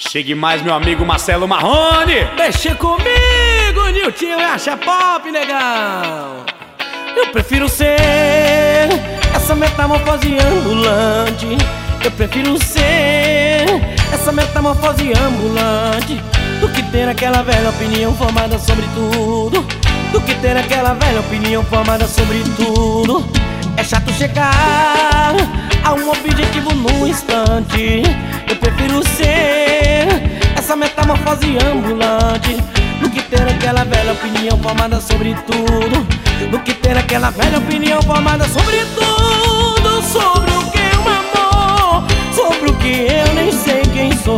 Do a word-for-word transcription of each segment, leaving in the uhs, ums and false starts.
Chegue mais, meu amigo Marcelo Marrone. Deixa comigo, Niltinho e acha pop, legal. Eu prefiro ser essa metamorfose ambulante. Eu prefiro ser essa metamorfose ambulante do que ter aquela velha opinião formada sobre tudo. Do que ter aquela velha opinião formada sobre tudo. É chato chegar a um objetivo num instante. Eu prefiro ser essa metamorfose ambulante do que ter aquela velha opinião formada sobre tudo. Do que ter aquela velha opinião formada sobre tudo. Sobre o que é um amor, sobre o que eu nem sei quem sou.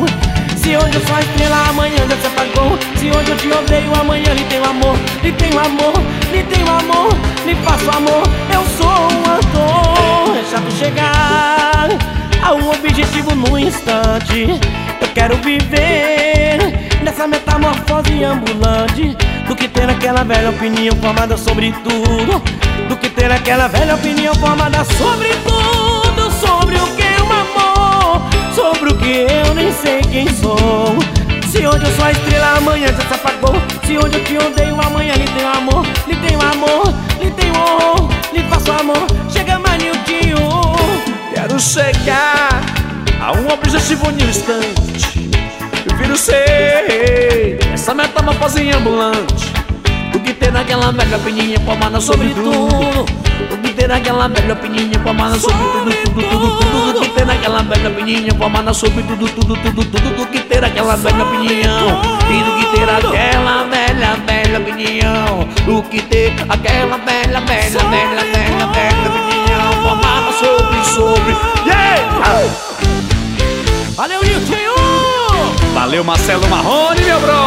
Se hoje eu sou a estrela, amanhã já se apagou. Se hoje eu te odeio, amanhã lhe tenho amor. Lhe tenho amor, lhe tenho amor, lhe faço amor. Eu sou um ator. É chato chegar a um objetivo num instante. Eu quero viver nessa metamorfose ambulante do que ter aquela velha opinião formada sobre tudo. Do que ter aquela velha opinião formada sobre tudo. Sobre o que é um amor, sobre o que eu nem sei quem sou. Se hoje eu sou a estrela, amanhã já se apagou. Se hoje eu te odeio, amanhã lhe tenho amor. Lhe tenho amor, lhe tenho honor, lhe faço amor. Chega mais, Niltinho. Quero chegar a um objetivo num instante. Prefiro ser essa metamorfose ambulante do que ter aquela velha opinião formada sobre tudo. Do que ter aquela velha opinião formada sobre tudo, tudo, tudo, tudo. Do que ter aquela velha opinião formada sobre tudo, tudo, tudo, tudo. Do que ter aquela velha opinião e do que ter aquela velha, velha opinião. Do que ter aquela velha, velha, velha, velha, velha opinião formada sobre, sobre. Yeah! Valeu, Niltinho! Valeu, Marcelo Marrone, meu bro!